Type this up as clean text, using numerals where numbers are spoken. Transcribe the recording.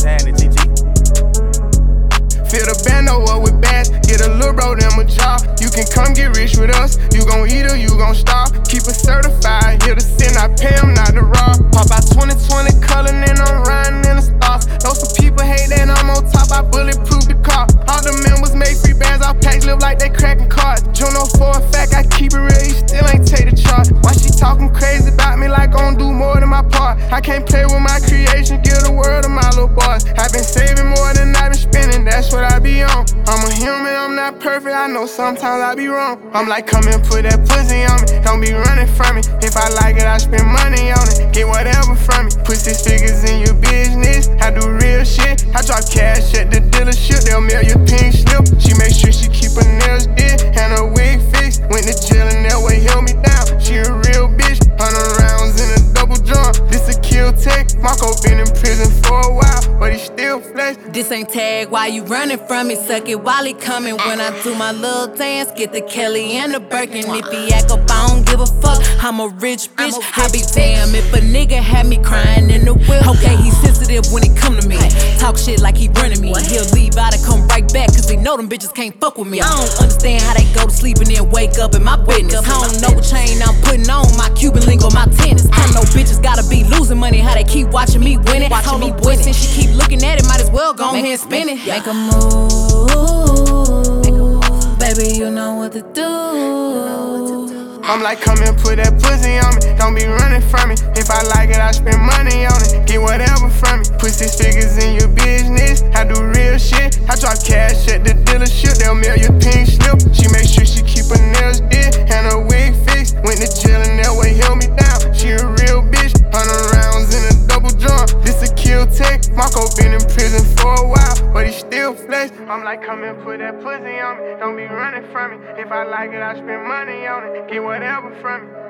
happening, GG? Fill the bando up with bags, get a little bro them a job. You can come get rich with us, you gon' eat or you gon' starve. Keep it certified, here to sin, I pay them not to rob. Pop out 2020 color, and I'm riding in the stars. Know some people hate that I'm on top, I bulletproof the car. All the members make free bands, our packs live like they cracking cards. Juno for a fact, I keep it real, you still ain't take the charge. Why she talking crazy about me like I don't do more than my part? I can't play with my creation, give the world to my little boys. I've been saving more than I've been spending, that's what I be on. I'm a human, I'm not perfect, I know sometimes I be wrong. I'm like, come and put that pussy on me, don't be running from me. If I like it, I spend money on it, get whatever from me. Put 6 figures in your business, I do real shit. I drop cash at the dealership, they'll mail your pink slip. She make sure she keep her nails did and her wig fixed. Went to jail and that way held me down. She a real bitch, 100 rounds in a double drum. This a kill tech, Marco been in prison for a while, but he still flex. This ain't tag, why you running from me? Suck it while he coming. When I do my little dance, get the Kelly and the Birkin. If he act up, I don't give a fuck. I'm a rich bitch. I be damn if a nigga had me crying in the whip. Okay, he sensitive when it come to me. Talk shit like he running me. He'll leave out and come right back, cause he know them bitches can't fuck with me. I don't understand how they go to sleep and then wake up in my business. I don't know what chain I'm putting on, my Cuban link on my tennis. I know bitches gotta be losing money, how they keep watching me win it. Told me boy, since she keep looking at it, might as well go ahead and spin it. Make a move, baby, you know what to do. I'm like, come and put that pussy on me, don't be running from me. If I like it, I spend money on it, get whatever from me. Put 6 figures in your business, I do real shit. I drop cash at the dealership, they'll mail your pink slip. She make sure she keep her nails did and her wig fixed. Went to jail and that way held me down. She a real bitch, 100 rounds in a double drum. This a kill tech, Marco been in prison for a while, but he still flex. I'm like, come and put that pussy on me, don't be running from me. If I like it, I spend money on it, get whatever from me.